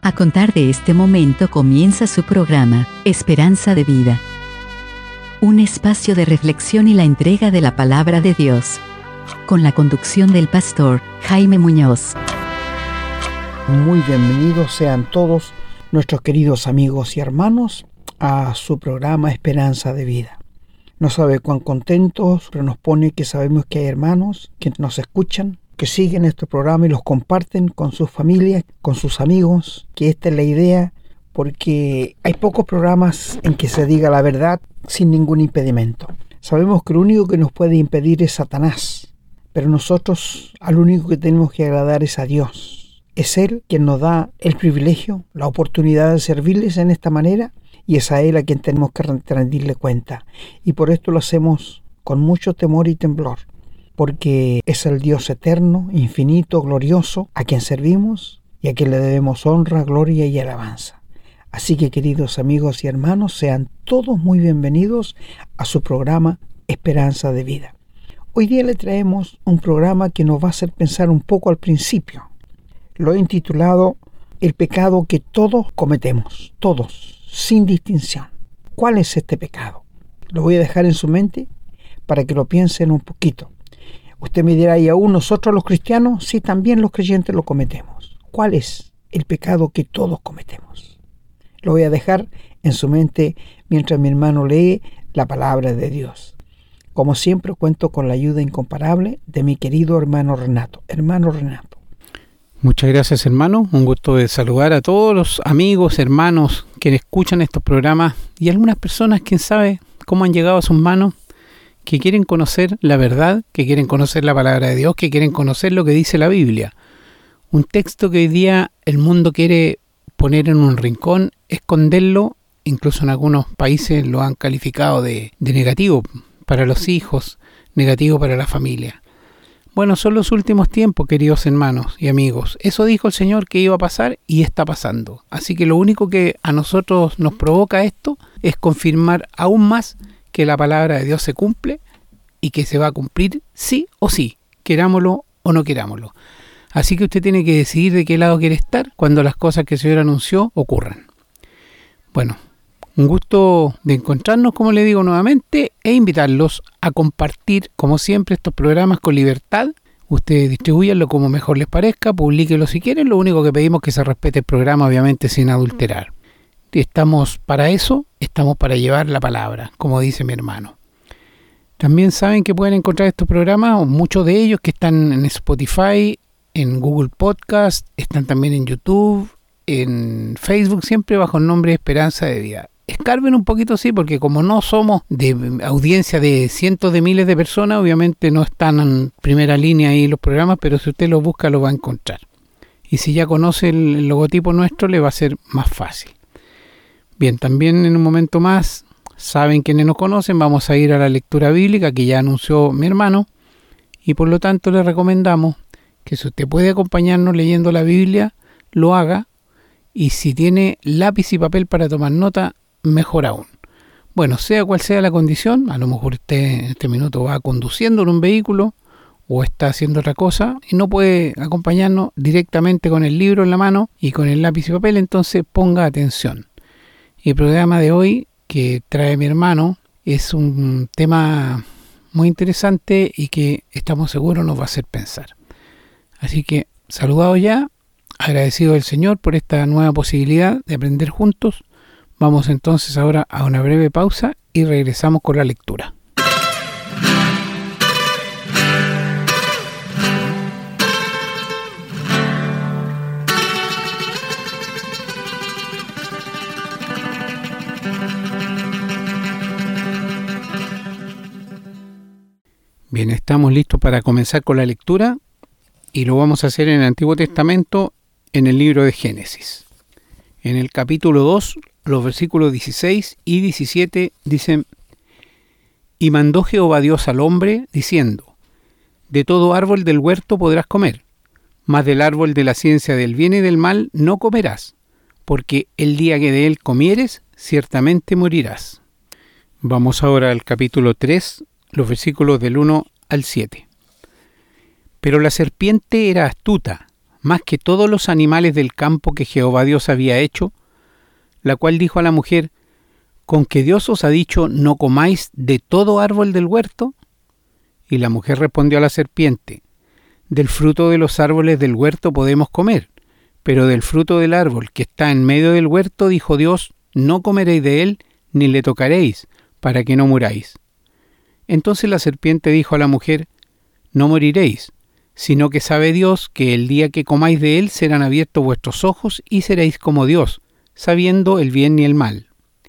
A contar de este momento comienza su programa, Esperanza de Vida. Un espacio de reflexión y la entrega de la palabra de Dios. Con la conducción del pastor Jaime Muñoz. Muy bienvenidos sean todos nuestros queridos amigos y hermanos a su programa Esperanza de Vida. No sabe cuán contentos, pero nos pone que sabemos que hay hermanos que nos escuchan, que siguen este programa y los comparten con sus familias, con sus amigos, que esta es la idea, porque hay pocos programas en que se diga la verdad sin ningún impedimento. Sabemos que lo único que nos puede impedir es Satanás, pero nosotros al único que tenemos que agradar es a Dios. Es Él quien nos da el privilegio, la oportunidad de servirles en esta manera, y es a Él a quien tenemos que rendirle cuenta. Y por esto lo hacemos con mucho temor y temblor, porque es el Dios eterno, infinito, glorioso, a quien servimos y a quien le debemos honra, gloria y alabanza. Así que, queridos amigos y hermanos, sean todos muy bienvenidos a su programa Esperanza de Vida. Hoy día le traemos un programa que nos va a hacer pensar un poco al principio. Lo he intitulado El pecado que todos cometemos, todos, sin distinción. ¿Cuál es este pecado? Lo voy a dejar en su mente para que lo piensen un poquito. Usted me dirá, ¿y aún nosotros los cristianos? Sí, también los creyentes lo cometemos. ¿Cuál es el pecado que todos cometemos? Lo voy a dejar en su mente mientras mi hermano lee la palabra de Dios. Como siempre, cuento con la ayuda incomparable de mi querido hermano Renato. Hermano Renato. Muchas gracias, hermano. Un gusto de saludar a todos los amigos, hermanos que escuchan estos programas y algunas personas, quién sabe cómo han llegado a sus manos, que quieren conocer la verdad, que quieren conocer la palabra de Dios, que quieren conocer lo que dice la Biblia. Un texto que hoy día el mundo quiere poner en un rincón, esconderlo, incluso en algunos países lo han calificado de negativo para los hijos, negativo para la familia. Bueno, son los últimos tiempos, queridos hermanos y amigos. Eso dijo el Señor que iba a pasar y está pasando. Así que lo único que a nosotros nos provoca esto es confirmar aún más que la palabra de Dios se cumple y que se va a cumplir sí o sí, querámoslo o no querámoslo. Así que usted tiene que decidir de qué lado quiere estar cuando las cosas que el Señor anunció ocurran. Bueno, un gusto de encontrarnos, como le digo nuevamente, e invitarlos a compartir, como siempre, estos programas con libertad. Ustedes distribúyanlo como mejor les parezca, publíquenlo si quieren. Lo único que pedimos es que se respete el programa, obviamente sin adulterar. Estamos para eso, estamos para llevar la palabra, como dice mi hermano. También saben que pueden encontrar estos programas, o muchos de ellos que están en Spotify, en Google Podcast, están también en YouTube, en Facebook, siempre bajo el nombre de Esperanza de Vida. Escarben un poquito, sí, porque como no somos de audiencia de cientos de miles de personas, obviamente no están en primera línea ahí los programas, pero si usted los busca, los va a encontrar. Y si ya conoce el logotipo nuestro, le va a ser más fácil. Bien, también en un momento más, saben quienes nos conocen, vamos a ir a la lectura bíblica que ya anunció mi hermano, y por lo tanto le recomendamos que si usted puede acompañarnos leyendo la Biblia, lo haga, y si tiene lápiz y papel para tomar nota, mejor aún. Bueno, sea cual sea la condición, a lo mejor usted en este minuto va conduciendo en un vehículo o está haciendo otra cosa y no puede acompañarnos directamente con el libro en la mano y con el lápiz y papel, entonces ponga atención. El programa de hoy que trae mi hermano es un tema muy interesante y que estamos seguros nos va a hacer pensar. Así que, saludado ya, agradecido al Señor por esta nueva posibilidad de aprender juntos. Vamos entonces ahora a una breve pausa y regresamos con la lectura. Bien, estamos listos para comenzar con la lectura y lo vamos a hacer en el Antiguo Testamento, en el libro de Génesis. En el capítulo 2, los versículos 16 y 17 dicen: Y mandó Jehová Dios al hombre, diciendo: De todo árbol del huerto podrás comer, mas del árbol de la ciencia del bien y del mal no comerás, porque el día que de él comieres, ciertamente morirás. Vamos ahora al capítulo 3, los versículos del 1 al 7. Pero la serpiente era astuta, más que todos los animales del campo que Jehová Dios había hecho? La cual dijo a la mujer: ¿con que Dios os ha dicho, no comáis de todo árbol del huerto? Y la mujer respondió a la serpiente: del fruto de los árboles del huerto podemos comer, pero del fruto del árbol que está en medio del huerto, dijo Dios, no comeréis de él, ni le tocaréis, para que no muráis. Entonces la serpiente dijo a la mujer: no moriréis, sino que sabe Dios que el día que comáis de él serán abiertos vuestros ojos y seréis como Dios, sabiendo el bien y el mal.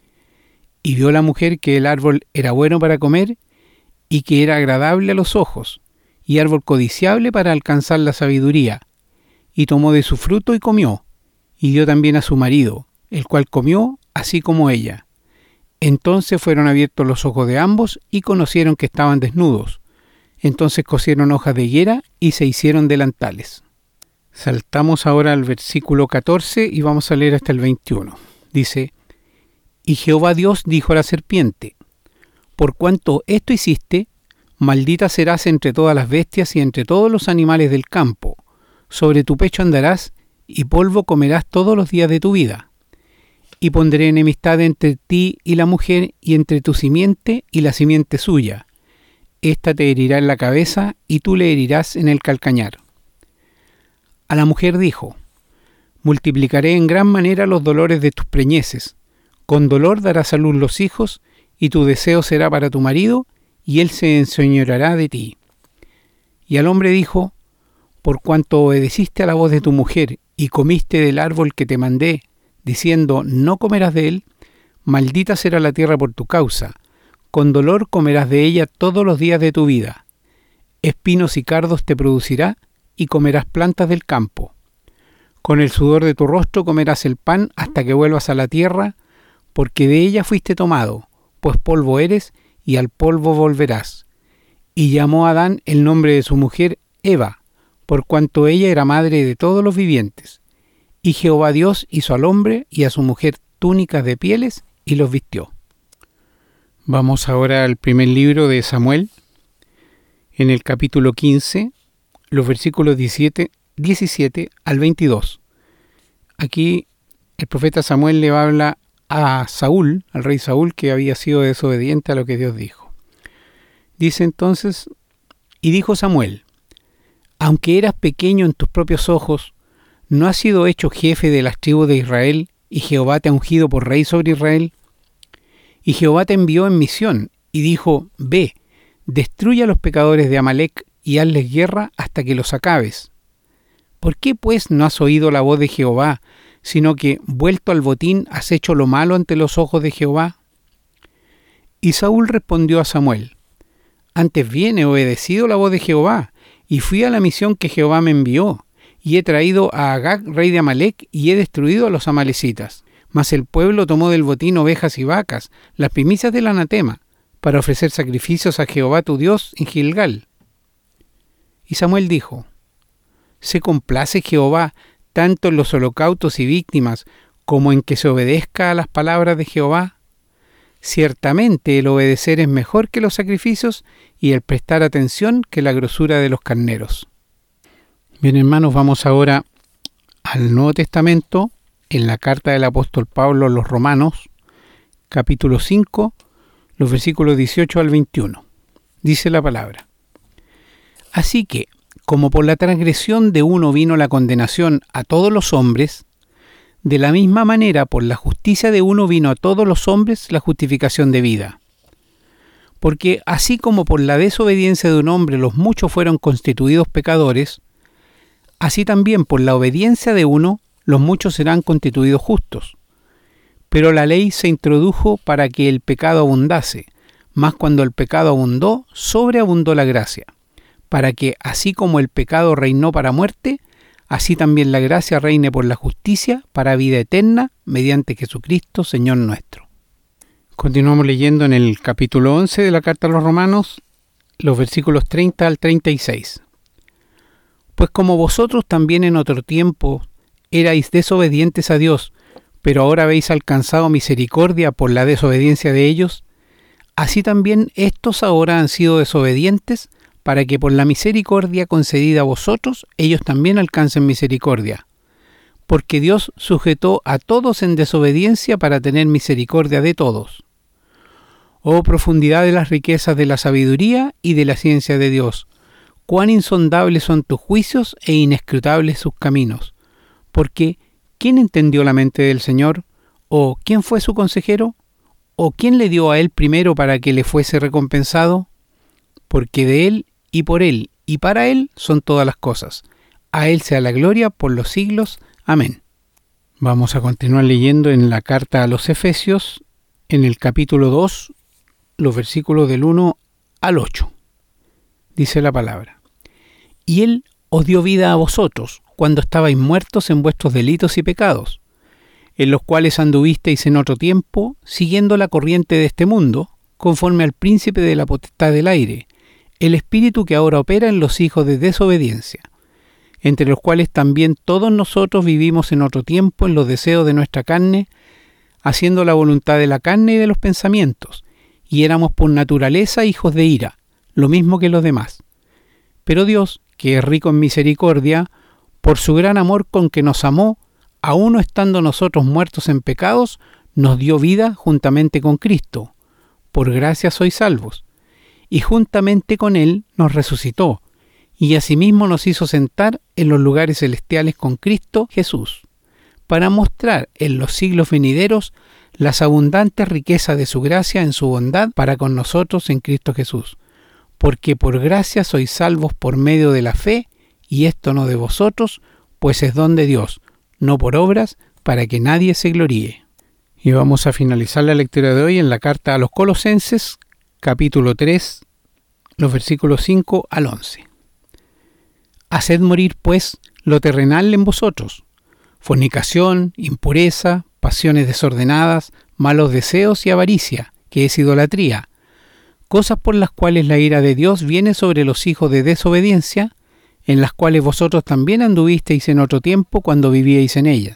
Y vio la mujer que el árbol era bueno para comer, y que era agradable a los ojos, y árbol codiciable para alcanzar la sabiduría. Y tomó de su fruto y comió, y dio también a su marido, el cual comió así como ella. Entonces fueron abiertos los ojos de ambos, y conocieron que estaban desnudos. Entonces cosieron hojas de higuera, y se hicieron delantales. Saltamos ahora al versículo 14, y vamos a leer hasta el 21. Dice: y Jehová Dios dijo a la serpiente: por cuanto esto hiciste, maldita serás entre todas las bestias y entre todos los animales del campo. Sobre tu pecho andarás, y polvo comerás todos los días de tu vida. Y pondré enemistad entre ti y la mujer, y entre tu simiente y la simiente suya. Esta te herirá en la cabeza, y tú le herirás en el calcañar. A la mujer dijo: multiplicaré en gran manera los dolores de tus preñeces. Con dolor darás a luz los hijos, y tu deseo será para tu marido, y él se enseñoreará de ti. Y al hombre dijo: por cuanto obedeciste a la voz de tu mujer, y comiste del árbol que te mandé, diciendo, no comerás de él, maldita será la tierra por tu causa, con dolor comerás de ella todos los días de tu vida. Espinos y cardos te producirá, y comerás plantas del campo. Con el sudor de tu rostro comerás el pan hasta que vuelvas a la tierra, porque de ella fuiste tomado, pues polvo eres, y al polvo volverás. Y llamó a Adán el nombre de su mujer Eva, por cuanto ella era madre de todos los vivientes. Y Jehová Dios hizo al hombre y a su mujer túnicas de pieles, y los vistió. Vamos ahora al primer libro de Samuel, en el capítulo 15, los versículos 17 al 22. Aquí el profeta Samuel le habla a Saúl, al rey Saúl, que había sido desobediente a lo que Dios dijo. Dice entonces: y dijo Samuel: aunque eras pequeño en tus propios ojos, ¿no has sido hecho jefe de las tribus de Israel, y Jehová te ha ungido por rey sobre Israel? Y Jehová te envió en misión, y dijo: ve, destruye a los pecadores de Amalec, y hazles guerra hasta que los acabes. ¿Por qué pues no has oído la voz de Jehová, sino que, vuelto al botín, has hecho lo malo ante los ojos de Jehová? Y Saúl respondió a Samuel: antes bien he obedecido la voz de Jehová, y fui a la misión que Jehová me envió, y he traído a Agag, rey de Amalec, y he destruido a los amalecitas. Mas el pueblo tomó del botín ovejas y vacas, las primicias del anatema, para ofrecer sacrificios a Jehová tu Dios en Gilgal. Y Samuel dijo: ¿se complace Jehová tanto en los holocaustos y víctimas como en que se obedezca a las palabras de Jehová? Ciertamente el obedecer es mejor que los sacrificios, y el prestar atención que la grosura de los carneros. Bien, hermanos, vamos ahora al Nuevo Testamento, en la carta del apóstol Pablo a los Romanos, capítulo 5, los versículos 18 al 21. Dice la palabra: así que, como por la transgresión de uno vino la condenación a todos los hombres, de la misma manera por la justicia de uno vino a todos los hombres la justificación de vida. Porque así como por la desobediencia de un hombre los muchos fueron constituidos pecadores, así también por la obediencia de uno los muchos serán constituidos justos. Pero la ley se introdujo para que el pecado abundase, mas cuando el pecado abundó, sobreabundó la gracia, para que, así como el pecado reinó para muerte, así también la gracia reine por la justicia para vida eterna, mediante Jesucristo, Señor nuestro. Continuamos leyendo en el capítulo 11 de la carta a los Romanos, los versículos 30 al 36. Pues como vosotros también en otro tiempo erais desobedientes a Dios, pero ahora habéis alcanzado misericordia por la desobediencia de ellos, así también estos ahora han sido desobedientes para que por la misericordia concedida a vosotros, ellos también alcancen misericordia. Porque Dios sujetó a todos en desobediencia para tener misericordia de todos. Oh profundidad de las riquezas de la sabiduría y de la ciencia de Dios, cuán insondables son tus juicios e inescrutables sus caminos. Porque, ¿quién entendió la mente del Señor? ¿O quién fue su consejero? ¿O quién le dio a él primero para que le fuese recompensado? Porque de él y por él y para él son todas las cosas. A él sea la gloria por los siglos. Amén. Vamos a continuar leyendo en la carta a los Efesios, en el capítulo 2, los versículos del 1 al 8. Dice la palabra: Y él os dio vida a vosotros, cuando estabais muertos en vuestros delitos y pecados, en los cuales anduvisteis en otro tiempo, siguiendo la corriente de este mundo, conforme al príncipe de la potestad del aire, el espíritu que ahora opera en los hijos de desobediencia, entre los cuales también todos nosotros vivimos en otro tiempo en los deseos de nuestra carne, haciendo la voluntad de la carne y de los pensamientos, y éramos por naturaleza hijos de ira, lo mismo que los demás. Pero Dios, que es rico en misericordia, por su gran amor con que nos amó, aun no estando nosotros muertos en pecados, nos dio vida juntamente con Cristo. Por gracia sois salvos. Y juntamente con Él nos resucitó, y asimismo nos hizo sentar en los lugares celestiales con Cristo Jesús, para mostrar en los siglos venideros las abundantes riquezas de su gracia en su bondad para con nosotros en Cristo Jesús. Porque por gracia sois salvos por medio de la fe, y esto no de vosotros, pues es don de Dios, no por obras, para que nadie se gloríe. Y vamos a finalizar la lectura de hoy en la carta a los Colosenses, capítulo 3, los versículos 5 al 11. Haced morir, pues, lo terrenal en vosotros: fornicación, impureza, pasiones desordenadas, malos deseos y avaricia, que es idolatría, cosas por las cuales la ira de Dios viene sobre los hijos de desobediencia, en las cuales vosotros también anduvisteis en otro tiempo cuando vivíais en ellas.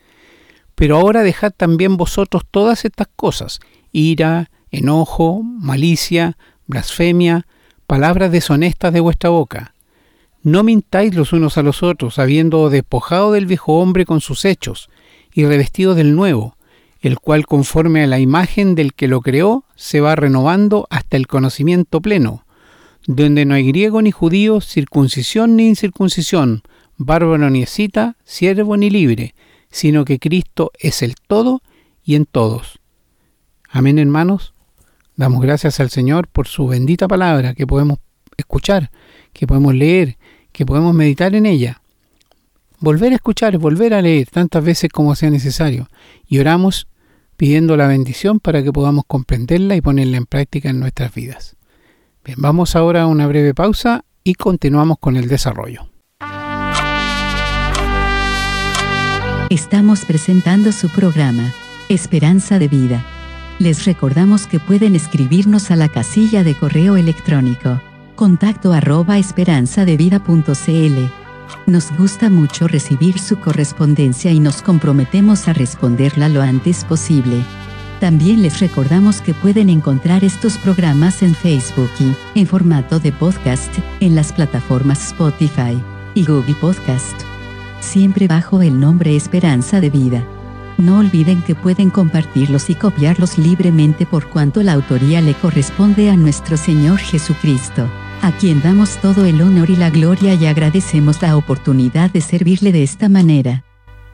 Pero ahora dejad también vosotros todas estas cosas: ira, enojo, malicia, blasfemia, palabras deshonestas de vuestra boca. No mintáis los unos a los otros, habiendo despojado del viejo hombre con sus hechos, y revestido del nuevo, el cual conforme a la imagen del que lo creó, se va renovando hasta el conocimiento pleno, donde no hay griego ni judío, circuncisión ni incircuncisión, bárbaro ni escita, siervo ni libre, sino que Cristo es el todo y en todos. Amén, hermanos. Damos gracias al Señor por su bendita palabra que podemos escuchar, que podemos leer, que podemos meditar en ella. Volver a escuchar, volver a leer tantas veces como sea necesario. Y oramos pidiendo la bendición para que podamos comprenderla y ponerla en práctica en nuestras vidas. Bien, vamos ahora a una breve pausa y continuamos con el desarrollo. Estamos presentando su programa, Esperanza de Vida. Les recordamos que pueden escribirnos a la casilla de correo electrónico contacto@esperanzadevida.cl. Nos gusta mucho recibir su correspondencia y nos comprometemos a responderla lo antes posible. También les recordamos que pueden encontrar estos programas en Facebook y, en formato de podcast, en las plataformas Spotify y Google Podcast, siempre bajo el nombre Esperanza de Vida. No olviden que pueden compartirlos y copiarlos libremente por cuanto la autoría le corresponde a nuestro Señor Jesucristo, a quien damos todo el honor y la gloria y agradecemos la oportunidad de servirle de esta manera.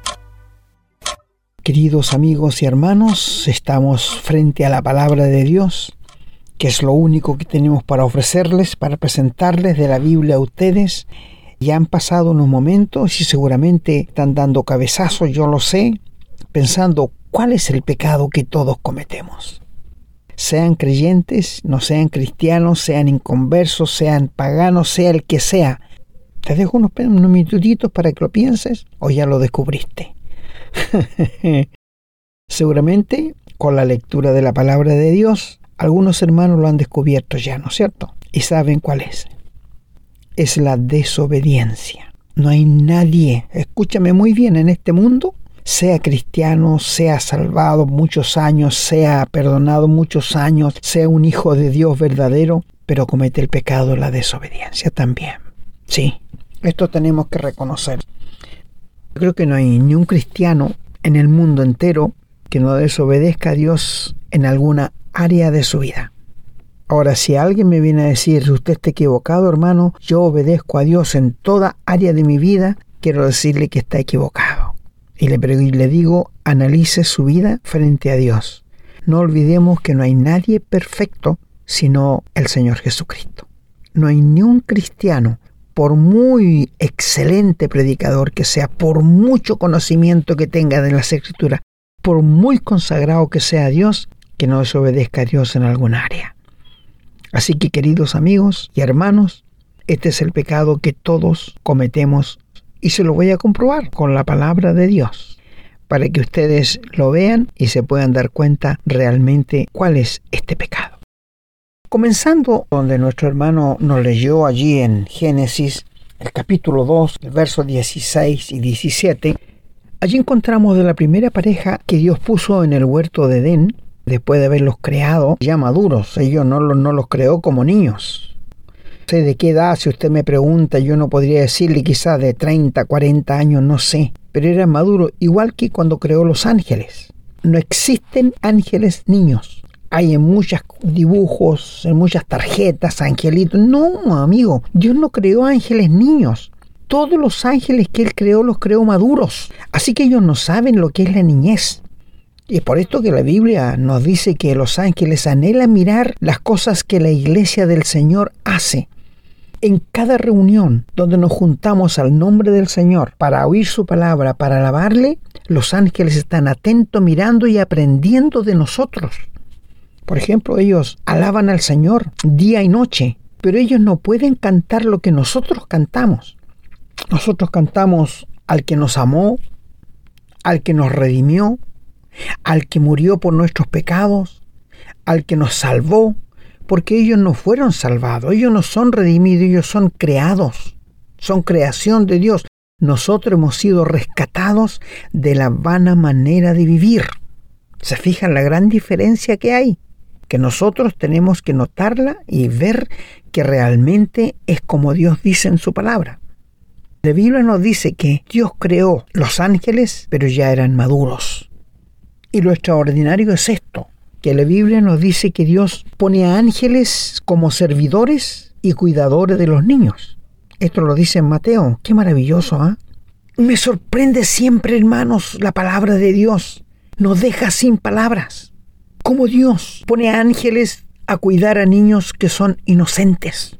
Queridos amigos y hermanos, estamos frente a la palabra de Dios, que es lo único que tenemos para ofrecerles, para presentarles de la Biblia a ustedes. Ya han pasado unos momentos y seguramente están dando cabezazos, yo lo sé, pensando cuál es el pecado que todos cometemos. Sean creyentes, no sean cristianos, sean inconversos, sean paganos, sea el que sea. Te dejo unos minutitos para que lo pienses o ya lo descubriste. Seguramente con la lectura de la palabra de Dios, algunos hermanos lo han descubierto ya, ¿no es cierto? Y saben cuál es. Es la desobediencia. No hay nadie, escúchame muy bien, en este mundo, sea cristiano, sea salvado muchos años, sea perdonado muchos años, sea un hijo de Dios verdadero, pero comete el pecado de la desobediencia también. Sí, esto tenemos que reconocer. Yo creo que no hay ni un cristiano en el mundo entero que no desobedezca a Dios en alguna área de su vida. Ahora, si alguien me viene a decir, usted está equivocado, hermano, yo obedezco a Dios en toda área de mi vida, quiero decirle que está equivocado. Y le digo, analice su vida frente a Dios. No olvidemos que no hay nadie perfecto sino el Señor Jesucristo. No hay ni un cristiano, por muy excelente predicador que sea, por mucho conocimiento que tenga de las Escrituras, por muy consagrado que sea Dios, que no desobedezca a Dios en alguna área. Así que, queridos amigos y hermanos, este es el pecado que todos cometemos y se lo voy a comprobar con la palabra de Dios para que ustedes lo vean y se puedan dar cuenta realmente cuál es este pecado. Comenzando donde nuestro hermano nos leyó allí en Génesis, el capítulo 2, el verso 16 y 17, allí encontramos de la primera pareja que Dios puso en el huerto de Edén, después de haberlos creado ya maduros. Ellos no los creó como niños. No sé de qué edad, si usted me pregunta, yo no podría decirle, quizás de 30, 40 años, no sé. Pero eran maduros, igual que cuando creó los ángeles. No existen ángeles niños. Hay en muchos dibujos, en muchas tarjetas, angelitos. No, amigo, Dios no creó ángeles niños. Todos los ángeles que Él creó, los creó maduros. Así que ellos no saben lo que es la niñez. Y es por esto que la Biblia nos dice que los ángeles anhelan mirar las cosas que la iglesia del Señor hace. En cada reunión donde nos juntamos al nombre del Señor para oír su palabra, para alabarle, los ángeles están atentos, mirando y aprendiendo de nosotros. Por ejemplo, ellos alaban al Señor día y noche, pero ellos no pueden cantar lo que nosotros cantamos. Nosotros cantamos al que nos amó, al que nos redimió, al que murió por nuestros pecados, al que nos salvó, porque ellos no fueron salvados, ellos no son redimidos, ellos son creados, son creación de Dios. Nosotros hemos sido rescatados de la vana manera de vivir. ¿Se fijan la gran diferencia que hay? Que nosotros tenemos que notarla y ver que realmente es como Dios dice en su palabra. La Biblia nos dice que Dios creó los ángeles, pero ya eran maduros. Y lo extraordinario es esto, que la Biblia nos dice que Dios pone a ángeles como servidores y cuidadores de los niños. Esto lo dice en Mateo. Qué maravilloso, ¿ah? Me sorprende siempre, hermanos, la palabra de Dios. Nos deja sin palabras. Cómo Dios pone a ángeles a cuidar a niños que son inocentes.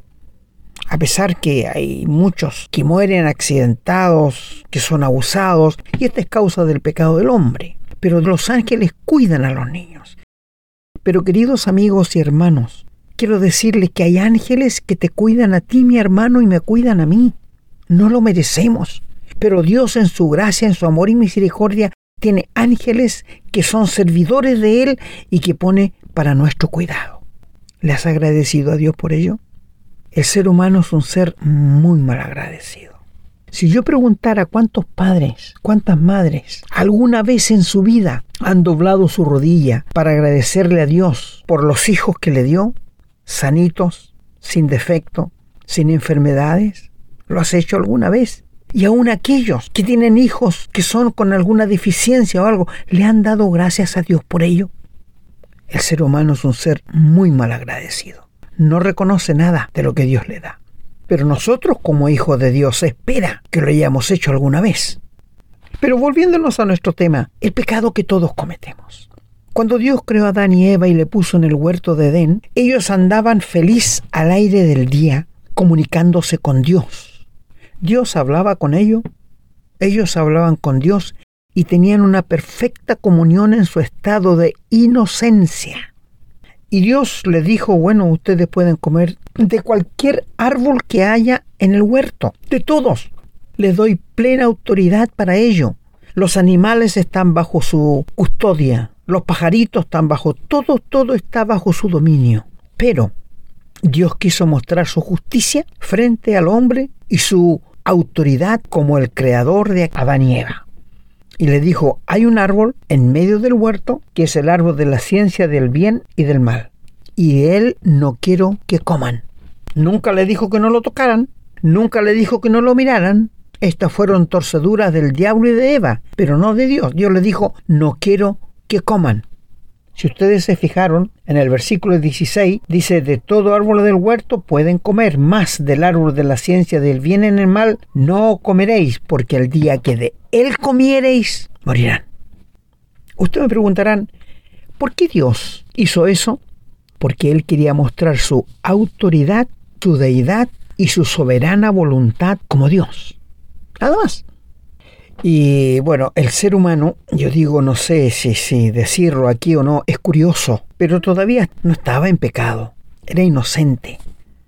A pesar que hay muchos que mueren accidentados, que son abusados, y esta es causa del pecado del hombre. Pero los ángeles cuidan a los niños. Pero queridos amigos y hermanos, quiero decirles que hay ángeles que te cuidan a ti, mi hermano, y me cuidan a mí. No lo merecemos. Pero Dios en su gracia, en su amor y misericordia, tiene ángeles que son servidores de Él y que pone para nuestro cuidado. ¿Le has agradecido a Dios por ello? El ser humano es un ser muy mal agradecido. Si yo preguntara cuántos padres, cuántas madres, alguna vez en su vida han doblado su rodilla para agradecerle a Dios por los hijos que le dio, sanitos, sin defecto, sin enfermedades, ¿lo has hecho alguna vez? Y aún aquellos que tienen hijos que son con alguna deficiencia o algo, ¿le han dado gracias a Dios por ello? El ser humano es un ser muy mal agradecido. No reconoce nada de lo que Dios le da. Pero nosotros, como hijos de Dios, se espera que lo hayamos hecho alguna vez. Pero volviéndonos a nuestro tema, el pecado que todos cometemos. Cuando Dios creó a Adán y Eva y le puso en el huerto de Edén, ellos andaban feliz al aire del día, comunicándose con Dios. Dios hablaba con ellos hablaban con Dios y tenían una perfecta comunión en su estado de inocencia. Y Dios les dijo, bueno, ustedes pueden comer de cualquier árbol que haya en el huerto, de todos. Les doy plena autoridad para ello. Los animales están bajo su custodia, los pajaritos están bajo, todo está bajo su dominio. Pero Dios quiso mostrar su justicia frente al hombre y su autoridad como el creador de Adán y Eva. Y le dijo, hay un árbol en medio del huerto que es el árbol de la ciencia del bien y del mal. y de él no quiero que coman. Nunca le dijo que no lo tocaran, nunca le dijo que no lo miraran. Estas fueron torceduras del diablo y de Eva, pero no de Dios. Dios le dijo, no quiero que coman. Si ustedes se fijaron, en el versículo 16 dice, de todo árbol del huerto pueden comer, mas del árbol de la ciencia del bien y el mal no comeréis, porque el día que de él comiereis, morirán. Ustedes me preguntarán, ¿por qué Dios hizo eso? Porque Él quería mostrar su autoridad, su deidad y su soberana voluntad como Dios. Nada más. Y bueno, el ser humano, yo digo, no sé si decirlo aquí o no, es curioso, pero todavía no estaba en pecado, era inocente.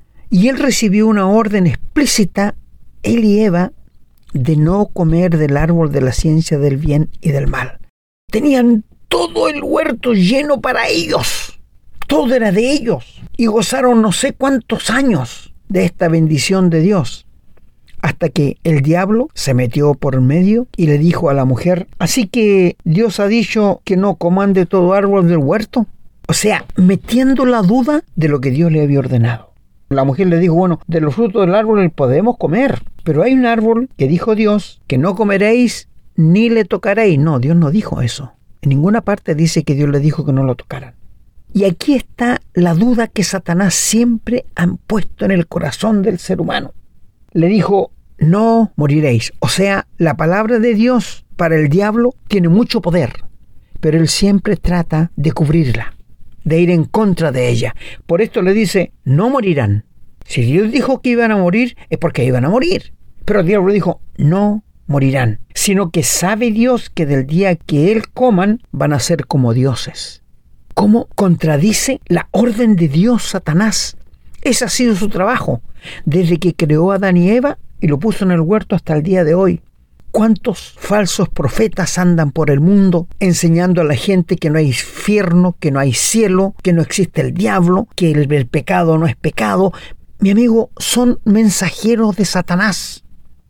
Y él recibió una orden explícita, él y Eva, de no comer del árbol de la ciencia del bien y del mal. Tenían todo el huerto lleno para ellos, todo era de ellos, y gozaron no sé cuántos años de esta bendición de Dios. Hasta que el diablo se metió por medio y le dijo a la mujer, así que Dios ha dicho que no coman de todo árbol del huerto. O sea, metiendo la duda de lo que Dios le había ordenado. La mujer le dijo, bueno, de los frutos del árbol podemos comer, pero hay un árbol que dijo Dios que no comeréis ni le tocaréis. No, Dios no dijo eso. En ninguna parte dice que Dios le dijo que no lo tocaran. Y aquí está la duda que Satanás siempre ha puesto en el corazón del ser humano. Le dijo, no moriréis. O sea, la palabra de Dios para el diablo tiene mucho poder, pero él siempre trata de cubrirla, de ir en contra de ella. Por esto le dice, no morirán. Si Dios dijo que iban a morir, es porque iban a morir. Pero el diablo dijo, no morirán, sino que sabe Dios que del día que él coman, van a ser como dioses. ¿Cómo contradice la orden de Dios Satanás? Ese ha sido su trabajo, desde que creó a Adán y Eva y lo puso en el huerto hasta el día de hoy. ¿Cuántos falsos profetas andan por el mundo enseñando a la gente que no hay infierno, que no hay cielo, que no existe el diablo, que el pecado no es pecado? Mi amigo, son mensajeros de Satanás.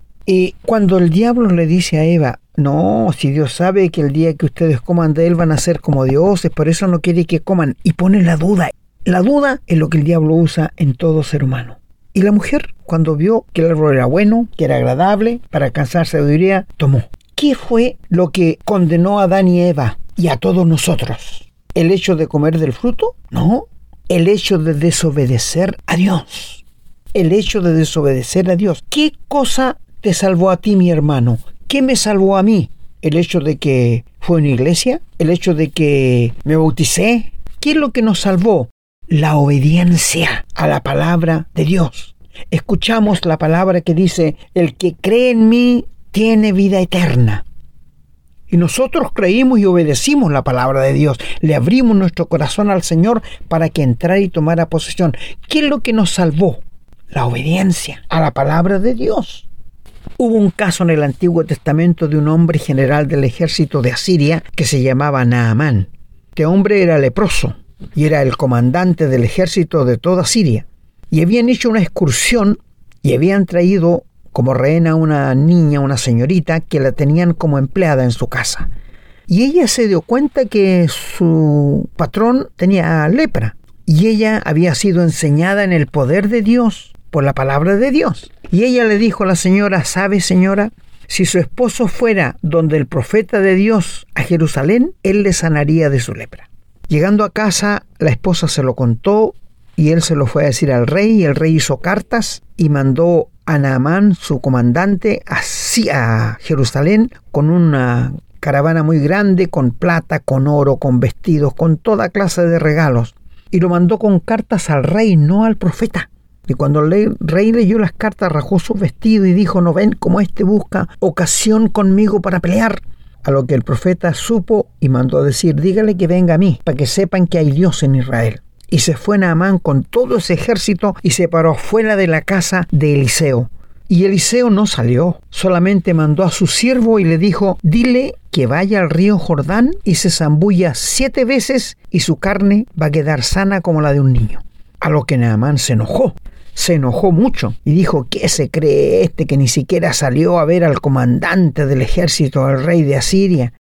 Y cuando el diablo le dice a Eva, no, si Dios sabe que el día que ustedes coman de él van a ser como dioses, por eso no quiere que coman, y pone la duda. La duda es lo que el diablo usa en todo ser humano. Y la mujer, cuando vio que el árbol era bueno, que era agradable, para alcanzar sabiduría, tomó. ¿Qué fue lo que condenó a Adán y Eva y a todos nosotros? ¿El hecho de comer del fruto? No. El hecho de desobedecer a Dios. El hecho de desobedecer a Dios. ¿Qué cosa te salvó a ti, mi hermano? ¿Qué me salvó a mí? ¿El hecho de que fue a una iglesia? ¿El hecho de que me bauticé? ¿Qué es lo que nos salvó? La obediencia a la palabra de Dios. Escuchamos la palabra que dice, el que cree en mí tiene vida eterna. Y nosotros creímos y obedecimos la palabra de Dios. Le abrimos nuestro corazón al Señor para que entrara y tomara posesión. ¿Qué es lo que nos salvó? La obediencia a la palabra de Dios. Hubo un caso en el Antiguo Testamento de un hombre general del ejército de Asiria que se llamaba Naamán. Este hombre era leproso y era el comandante del ejército de toda Siria. Y habían hecho una excursión y habían traído como rehén a una niña, una señorita, que la tenían como empleada en su casa. Y ella se dio cuenta que su patrón tenía lepra. Y ella había sido enseñada en el poder de Dios, por la palabra de Dios. Y ella le dijo a la señora, ¿sabe, señora? Si su esposo fuera donde el profeta de Dios a Jerusalén, él le sanaría de su lepra. Llegando a casa, la esposa se lo contó y él se lo fue a decir al rey, y el rey hizo cartas y mandó a Naamán, su comandante, hacia Jerusalén con una caravana muy grande, con plata, con oro, con vestidos, con toda clase de regalos. Y lo mandó con cartas al rey, no al profeta. Y cuando el rey leyó las cartas, rajó su vestido y dijo, ¿no ven cómo este busca ocasión conmigo para pelear? A lo que el profeta supo y mandó a decir, dígale que venga a mí, para que sepan que hay Dios en Israel. Y se fue Naamán con todo ese ejército y se paró fuera de la casa de Eliseo. Y Eliseo no salió, solamente mandó a su siervo y le dijo, dile que vaya al río Jordán y se zambulla 7 veces y su carne va a quedar sana como la de un niño. A lo que Naamán se enojó mucho y dijo, ¿qué se cree este que ni siquiera salió a ver al comandante del ejército, al rey de Asiria?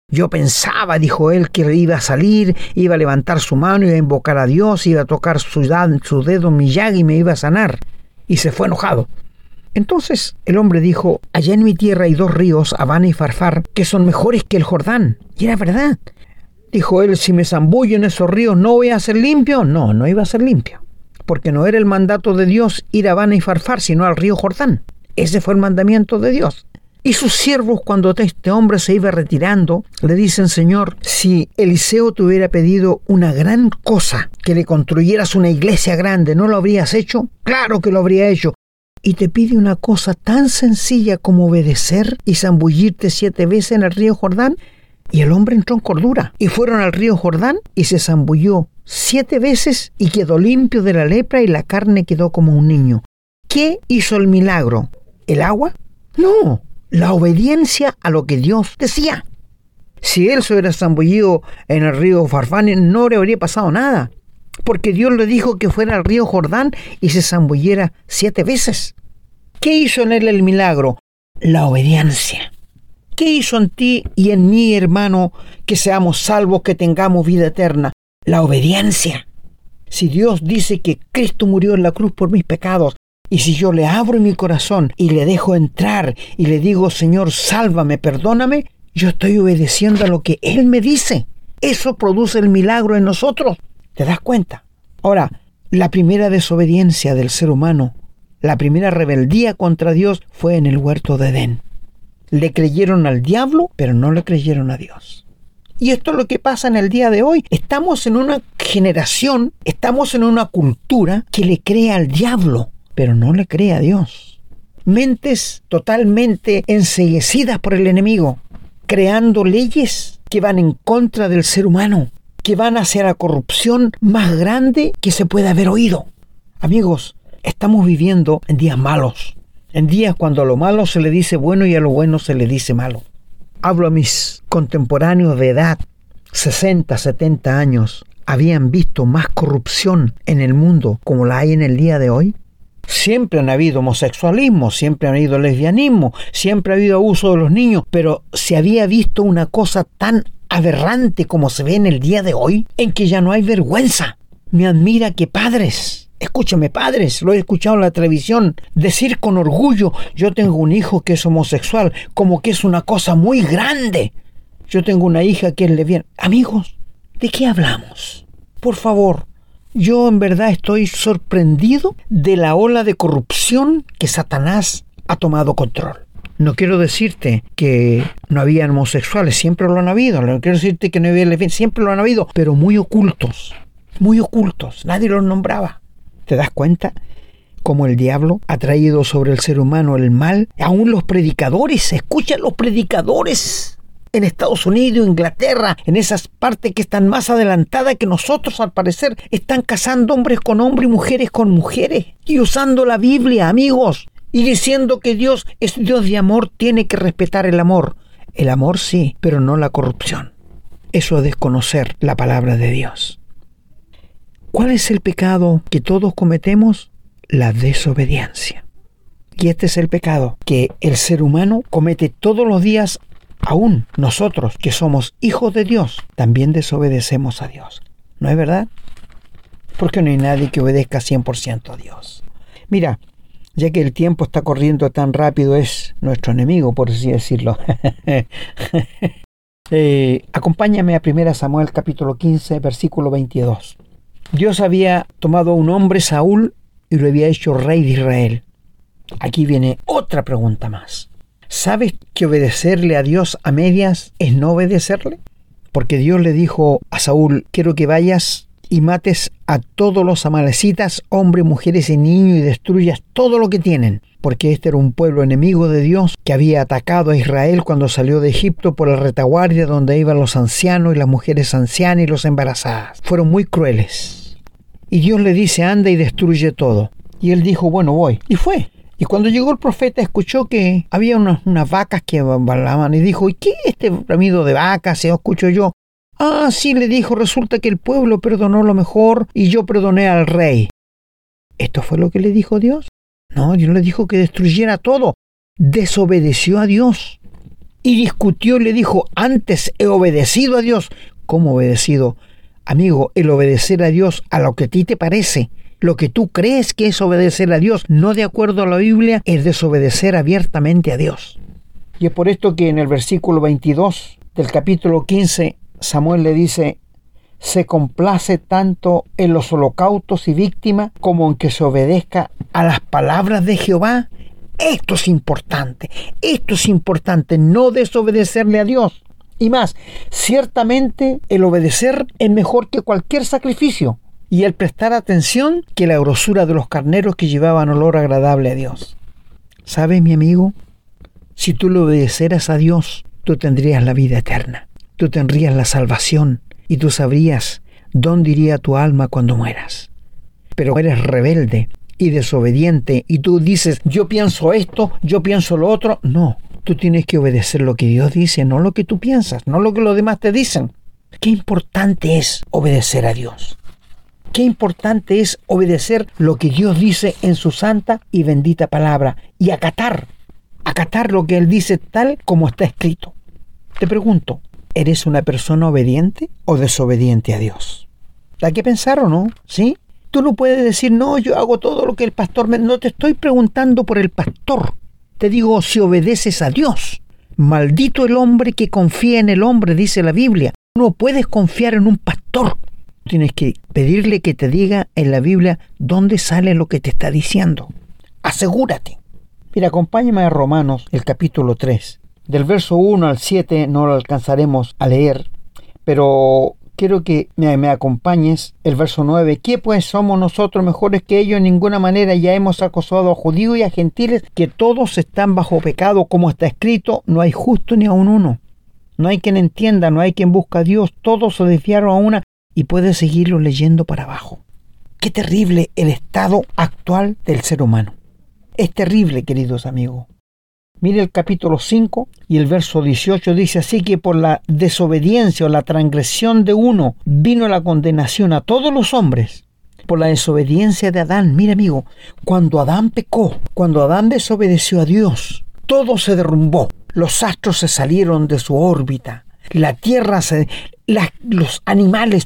Yo pensaba, dijo él, que iba a salir, iba a levantar su mano, iba a invocar a Dios, iba a tocar su dedo en mi llaga y me iba a sanar. Y se fue enojado. Entonces el hombre dijo, allá en mi tierra hay 2 ríos, Abana y Farfar, que son mejores que el Jordán. Y era verdad. Dijo él, si me zambullo en esos ríos, ¿no voy a ser limpio? No, no iba a ser limpio. Porque no era el mandato de Dios ir a Abana y Farfar, sino al río Jordán. Ese fue el mandamiento de Dios. Y sus siervos, cuando este hombre se iba retirando, le dicen, Señor, si Eliseo te hubiera pedido una gran cosa, que le construyeras una iglesia grande, ¿no lo habrías hecho? Claro que lo habría hecho. Y te pide una cosa tan sencilla como obedecer y zambullirte 7 veces en el río Jordán. Y el hombre entró en cordura. Y fueron al río Jordán y se zambulló 7 veces y quedó limpio de la lepra y la carne quedó como un niño. ¿Qué hizo el milagro? ¿El agua? No. La obediencia a lo que Dios decía. Si él se hubiera zambullido en el río Farfán, no le habría pasado nada, porque Dios le dijo que fuera al río Jordán y se zambulliera 7 veces. ¿Qué hizo en él el milagro? La obediencia. ¿Qué hizo en ti y en mí, hermano, que seamos salvos, que tengamos vida eterna? La obediencia. Si Dios dice que Cristo murió en la cruz por mis pecados, y si yo le abro mi corazón y le dejo entrar y le digo, Señor, sálvame, perdóname, yo estoy obedeciendo a lo que Él me dice. Eso produce el milagro en nosotros. ¿Te das cuenta? Ahora, la primera desobediencia del ser humano, la primera rebeldía contra Dios fue en el huerto de Edén. Le creyeron al diablo, pero no le creyeron a Dios. Y esto es lo que pasa en el día de hoy. Estamos en una generación, estamos en una cultura que le cree al diablo, pero no le cree a Dios. Mentes totalmente enceguecidas por el enemigo, creando leyes que van en contra del ser humano, que van hacia la corrupción más grande que se puede haber oído. Amigos, estamos viviendo en días malos, en días cuando a lo malo se le dice bueno y a lo bueno se le dice malo. Hablo a mis contemporáneos de edad, 60, 70 años, ¿habían visto más corrupción en el mundo como la hay en el día de hoy? Siempre han habido homosexualismo, siempre ha habido lesbianismo, siempre ha habido abuso de los niños, pero ¿se había visto una cosa tan aberrante como se ve en el día de hoy, en que ya no hay vergüenza? Me admira que padres, escúchame padres, lo he escuchado en la televisión, decir con orgullo, yo tengo un hijo que es homosexual, como que es una cosa muy grande. Yo tengo una hija que es lesbiana. Amigos, ¿de qué hablamos? Por favor. Yo en verdad estoy sorprendido de la ola de corrupción que Satanás ha tomado control. No quiero decirte que no había homosexuales, siempre lo han habido. No quiero decirte que no había lesbianas, siempre lo han habido, pero muy ocultos, nadie los nombraba. ¿Te das cuenta cómo el diablo ha traído sobre el ser humano el mal? Aún los predicadores, escucha, los predicadores en Estados Unidos, Inglaterra, en esas partes que están más adelantadas que nosotros, al parecer, están casando hombres con hombres y mujeres con mujeres, y usando la Biblia, amigos, y diciendo que Dios es Dios de amor, tiene que respetar el amor. El amor sí, pero no la corrupción. Eso es desconocer la palabra de Dios. ¿Cuál es el pecado que todos cometemos? La desobediencia. Y este es el pecado que el ser humano comete todos los días. Aún nosotros, que somos hijos de Dios, también desobedecemos a Dios. ¿No es verdad? Porque no hay nadie que obedezca 100% a Dios. Mira, ya que el tiempo está corriendo tan rápido, es nuestro enemigo, por así decirlo. Acompáñame a 1 Samuel capítulo 15, versículo 22. Dios había tomado a un hombre, Saúl, y lo había hecho rey de Israel. Aquí viene otra pregunta más. ¿Sabes que obedecerle a Dios a medias es no obedecerle? Porque Dios le dijo a Saúl, quiero que vayas y mates a todos los amalecitas, hombres, mujeres y niños, y destruyas todo lo que tienen. Porque este era un pueblo enemigo de Dios que había atacado a Israel cuando salió de Egipto por la retaguardia donde iban los ancianos y las mujeres ancianas y los embarazadas. Fueron muy crueles. Y Dios le dice, anda y destruye todo. Y él dijo, bueno, voy. Y fue. Y cuando llegó el profeta, escuchó que había unas vacas que balaban y dijo, ¿y qué es este bramido de vacas? Se escucho yo. Ah, sí, le dijo, resulta que el pueblo perdonó lo mejor y yo perdoné al rey. ¿Esto fue lo que le dijo Dios? No, Dios le dijo que destruyera todo. Desobedeció a Dios. y discutió y le dijo, antes he obedecido a Dios. ¿Cómo obedecido? Amigo, el obedecer a Dios a lo que a ti te parece, lo que tú crees que es obedecer a Dios, no de acuerdo a la Biblia, es desobedecer abiertamente a Dios. Y es por esto que en el versículo 22 del capítulo 15, Samuel le dice, se complace tanto en los holocaustos y víctimas como en que se obedezca a las palabras de Jehová. Esto es importante, no desobedecerle a Dios. Y más, ciertamente el obedecer es mejor que cualquier sacrificio, y el prestar atención que la grosura de los carneros que llevaban olor agradable a Dios. ¿Sabes, mi amigo? Si tú le obedeceras a Dios, tú tendrías la vida eterna, tú tendrías la salvación, y tú sabrías dónde iría tu alma cuando mueras. Pero eres rebelde y desobediente, y tú dices, yo pienso esto, yo pienso lo otro. No, tú tienes que obedecer lo que Dios dice, no lo que tú piensas, no lo que los demás te dicen. Qué importante es obedecer a Dios. Qué importante es obedecer lo que Dios dice en su santa y bendita palabra y acatar lo que Él dice tal como está escrito. Te pregunto, ¿eres una persona obediente o desobediente a Dios? ¿Da que pensar o no? ¿Sí? Tú no puedes decir, no, yo hago todo lo que el pastor me... No te estoy preguntando por el pastor. Te digo, si obedeces a Dios. Maldito el hombre que confía en el hombre, dice la Biblia. No puedes confiar en un pastor. Tienes que pedirle que te diga en la Biblia dónde sale lo que te está diciendo. Asegúrate. Mira, acompáñame a Romanos, el capítulo 3. Del verso 1 al 7 no lo alcanzaremos a leer, pero quiero que me acompañes. El verso 9. ¿Qué pues somos nosotros mejores que ellos? En ninguna manera, ya hemos acosado a judíos y a gentiles, que todos están bajo pecado, como está escrito, no hay justo ni aun uno. No hay quien entienda, no hay quien busque a Dios, todos se desviaron a una. Y puedes seguirlo leyendo para abajo. Qué terrible el estado actual del ser humano. Es terrible, queridos amigos. Mire el capítulo 5 y el verso 18 dice, así que por la desobediencia o la transgresión de uno vino la condenación a todos los hombres. Por la desobediencia de Adán. Mira, amigo, cuando Adán pecó, cuando Adán desobedeció a Dios, todo se derrumbó. Los astros se salieron de su órbita. La tierra, los animales,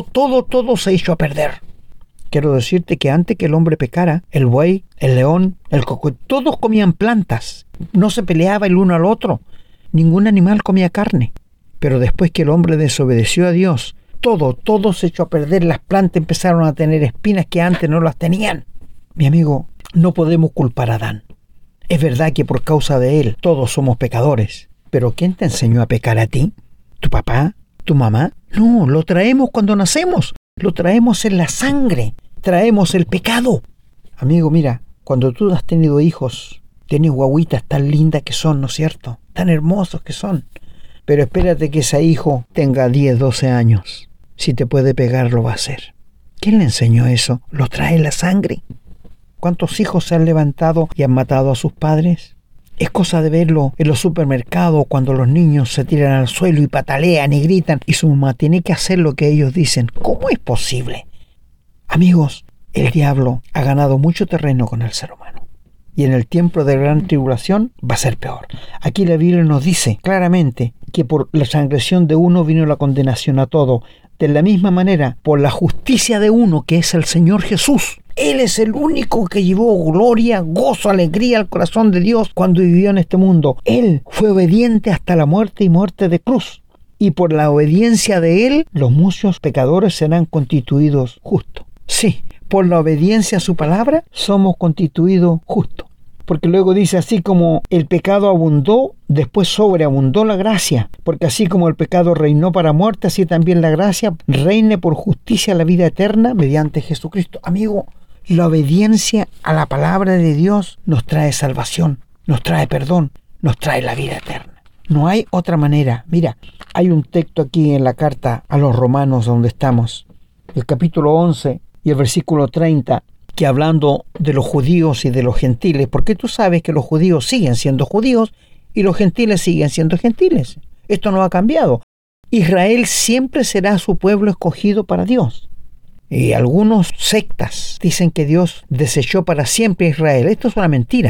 todo se echó a perder. Quiero decirte que antes que el hombre pecara, el buey, el león, el cocodrilo, todos comían plantas. No se peleaba el uno al otro. Ningún animal comía carne. Pero después que el hombre desobedeció a Dios, todo se echó a perder. Las plantas empezaron a tener espinas que antes no las tenían. Mi amigo, no podemos culpar a Adán. Es verdad que por causa de él todos somos pecadores. Pero ¿quién te enseñó a pecar a ti? ¿Tu papá? ¿Tu mamá? No, lo traemos cuando nacemos. Lo traemos en la sangre. Traemos el pecado. Amigo, mira, cuando tú has tenido hijos, tienes guaguitas tan lindas que son, ¿no es cierto? Tan hermosos que son. Pero espérate que ese hijo tenga 10, 12 años. Si te puede pegar, lo va a hacer. ¿Quién le enseñó eso? Lo trae en la sangre. ¿Cuántos hijos se han levantado y han matado a sus padres? Es cosa de verlo en los supermercados cuando los niños se tiran al suelo y patalean y gritan y su mamá tiene que hacer lo que ellos dicen. ¿Cómo es posible? Amigos, el diablo ha ganado mucho terreno con el ser humano. Y en el tiempo de gran tribulación va a ser peor. Aquí la Biblia nos dice claramente que por la transgresión de uno vino la condenación a todo. De la misma manera, por la justicia de uno, que es el Señor Jesús. Él es el único que llevó gloria, gozo, alegría al corazón de Dios cuando vivió en este mundo. Él fue obediente hasta la muerte y muerte de cruz. Y por la obediencia de Él, los muchos pecadores serán constituidos justos. Sí, por la obediencia a su palabra, somos constituidos justos. Porque luego dice, así como el pecado abundó, después sobreabundó la gracia. Porque así como el pecado reinó para muerte, así también la gracia reine por justicia a la vida eterna mediante Jesucristo. Amigo, la obediencia a la palabra de Dios nos trae salvación, nos trae perdón, nos trae la vida eterna. No hay otra manera. Mira, hay un texto aquí en la carta a los Romanos donde estamos, el capítulo 11 y el versículo 30, que hablando de los judíos y de los gentiles, porque tú sabes que los judíos siguen siendo judíos y los gentiles siguen siendo gentiles. Esto no ha cambiado. Israel siempre será su pueblo escogido para Dios. Y algunos sectas dicen que Dios desechó para siempre a Israel. Esto es una mentira.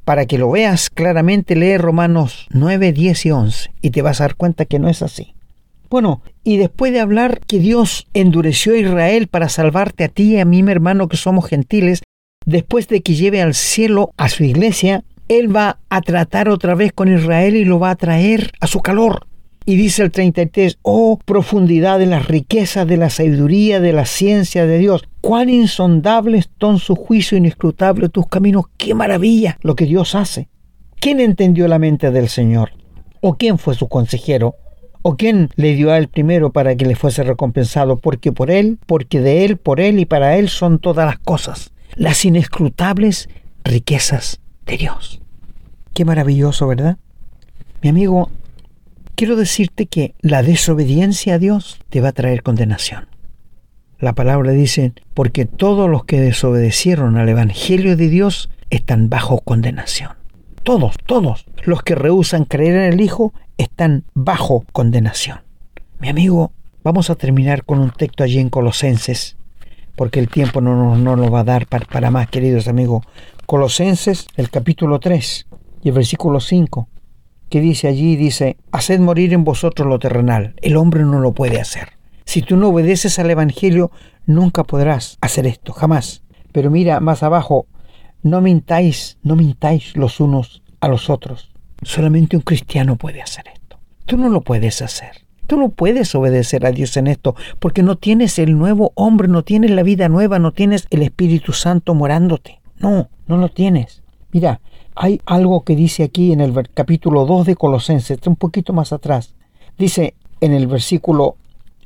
Para que lo veas claramente, lee Romanos 9, 10 y 11 y te vas a dar cuenta que no es así. Bueno, y después de hablar que Dios endureció a Israel para salvarte a ti y a mí, mi hermano, que somos gentiles, después de que lleve al cielo a su iglesia, Él va a tratar otra vez con Israel y lo va a traer a su calor. Y dice el 33, oh profundidad de las riquezas, de la sabiduría, de la ciencia de Dios. Cuán insondables son su juicio, inescrutable tus caminos. ¡Qué maravilla lo que Dios hace! ¿Quién entendió la mente del Señor? ¿O quién fue su consejero? ¿O quién le dio a él primero para que le fuese recompensado? Porque por él, porque de él, por él y para él son todas las cosas. Las inescrutables riquezas de Dios. Qué maravilloso, ¿verdad? Mi amigo, quiero decirte que la desobediencia a Dios te va a traer condenación. La palabra dice, porque todos los que desobedecieron al Evangelio de Dios están bajo condenación. Todos los que rehúsan creer en el Hijo están bajo condenación. Mi amigo, vamos a terminar con un texto allí en Colosenses, porque el tiempo no nos va a dar para más, queridos amigos. Colosenses, el capítulo 3 y el versículo 5, que dice allí, dice, haced morir en vosotros lo terrenal. El hombre no lo puede hacer. Si tú no obedeces al Evangelio, nunca podrás hacer esto, jamás. Pero mira, más abajo, no mintáis los unos a los otros. Solamente un cristiano puede hacer esto. Tú no lo puedes hacer. Tú no puedes obedecer a Dios en esto, porque no tienes el nuevo hombre, no tienes la vida nueva, no tienes el Espíritu Santo morándote. No lo tienes. Mira, hay algo que dice aquí en el capítulo 2 de Colosenses, está un poquito más atrás. Dice en el versículo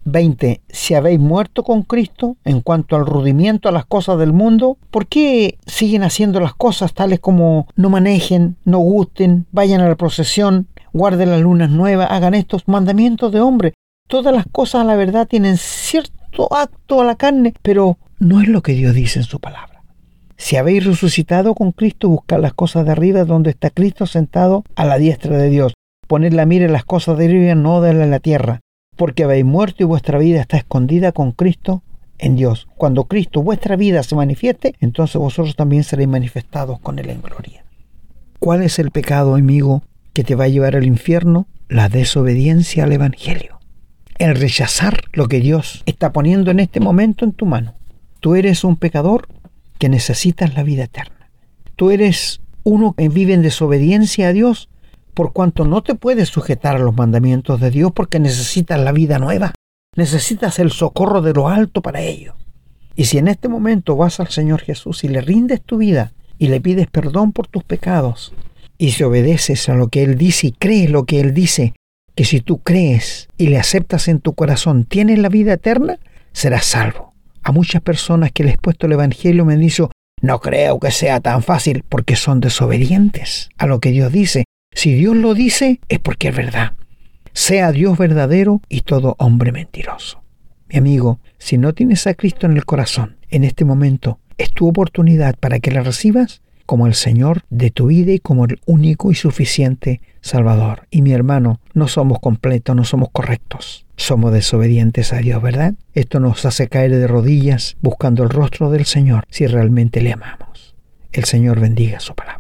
20, si habéis muerto con Cristo en cuanto al rudimiento a las cosas del mundo, ¿por qué siguen haciendo las cosas tales como no manejen, no gusten, vayan a la procesión, guarden las lunas nuevas, hagan estos mandamientos de hombre? Todas las cosas, a la verdad, tienen cierto acto a la carne, pero no es lo que Dios dice en su palabra. Si habéis resucitado con Cristo, buscad las cosas de arriba donde está Cristo sentado a la diestra de Dios. Poned la mira en las cosas de arriba, no de la tierra. Porque habéis muerto y vuestra vida está escondida con Cristo en Dios. Cuando Cristo, vuestra vida, se manifieste, entonces vosotros también seréis manifestados con Él en gloria. ¿Cuál es el pecado, amigo, que te va a llevar al infierno? La desobediencia al Evangelio. El rechazar lo que Dios está poniendo en este momento en tu mano. Tú eres un pecador que necesitas la vida eterna. Tú eres uno que vive en desobediencia a Dios, por cuanto no te puedes sujetar a los mandamientos de Dios porque necesitas la vida nueva. Necesitas el socorro de lo alto para ello. Y si en este momento vas al Señor Jesús y le rindes tu vida y le pides perdón por tus pecados, y si obedeces a lo que Él dice y crees lo que Él dice, que si tú crees y le aceptas en tu corazón, tienes la vida eterna, serás salvo. A muchas personas que les he puesto el Evangelio me han dicho, no creo que sea tan fácil, porque son desobedientes a lo que Dios dice. Si Dios lo dice, es porque es verdad. Sea Dios verdadero y todo hombre mentiroso. Mi amigo, si no tienes a Cristo en el corazón, en este momento es tu oportunidad para que la recibas como el Señor de tu vida y como el único y suficiente Salvador. Y mi hermano, no somos completos, no somos correctos. Somos desobedientes a Dios, ¿verdad? Esto nos hace caer de rodillas buscando el rostro del Señor si realmente le amamos. El Señor bendiga su palabra.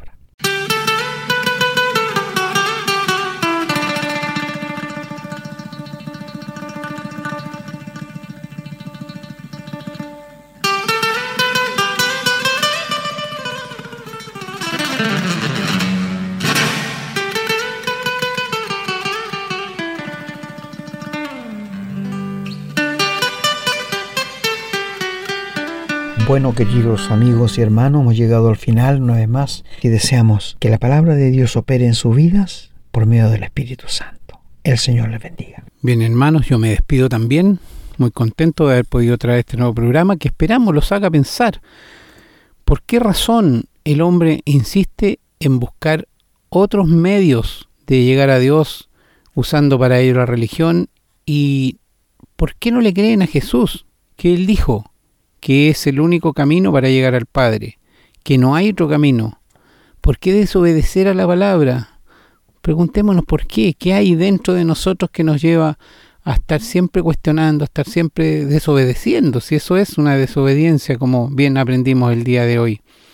Bueno, queridos amigos y hermanos, hemos llegado al final una vez más y deseamos que la palabra de Dios opere en sus vidas por medio del Espíritu Santo. El Señor les bendiga. Bien, hermanos, yo me despido también, muy contento de haber podido traer este nuevo programa que esperamos los haga pensar. ¿Por qué razón el hombre insiste en buscar otros medios de llegar a Dios usando para ello la religión? ¿Y por qué no le creen a Jesús, que Él dijo que es el único camino para llegar al Padre, que no hay otro camino? ¿Por qué desobedecer a la palabra? Preguntémonos por qué. ¿Qué hay dentro de nosotros que nos lleva a estar siempre cuestionando, a estar siempre desobedeciendo? Si eso es una desobediencia, como bien aprendimos el día de hoy.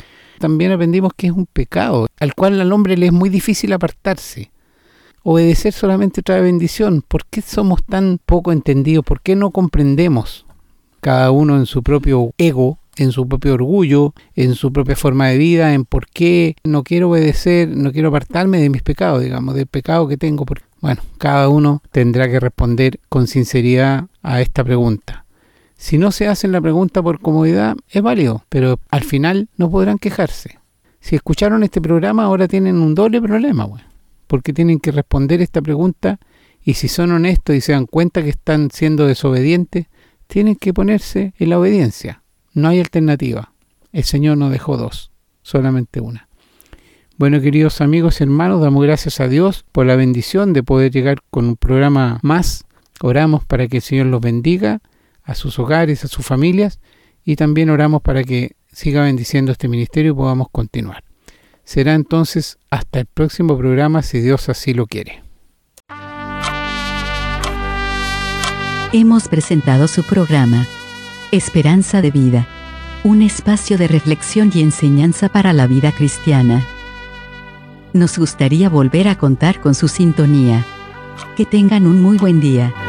también aprendimos que es un pecado, al cual al hombre le es muy difícil apartarse. Obedecer solamente trae bendición. ¿Por qué somos tan poco entendidos? ¿Por qué no comprendemos? Cada uno en su propio ego, en su propio orgullo, en su propia forma de vida, en por qué no quiero obedecer, no quiero apartarme de mis pecados, digamos, del pecado que tengo. Bueno, cada uno tendrá que responder con sinceridad a esta pregunta. Si no se hacen la pregunta por comodidad, es válido, pero al final no podrán quejarse. Si escucharon este programa, ahora tienen un doble problema, porque tienen que responder esta pregunta, y si son honestos y se dan cuenta que están siendo desobedientes, tienen que ponerse en la obediencia. No hay alternativa. El Señor nos dejó dos, solamente una. Bueno, queridos amigos y hermanos, damos gracias a Dios por la bendición de poder llegar con un programa más. Oramos para que el Señor los bendiga, a sus hogares, a sus familias, y también oramos para que siga bendiciendo este ministerio y podamos continuar. Será entonces hasta el próximo programa, si Dios así lo quiere. Hemos presentado su programa Esperanza de Vida, un espacio de reflexión y enseñanza para la vida cristiana. Nos gustaría volver a contar con su sintonía. Que tengan un muy buen día.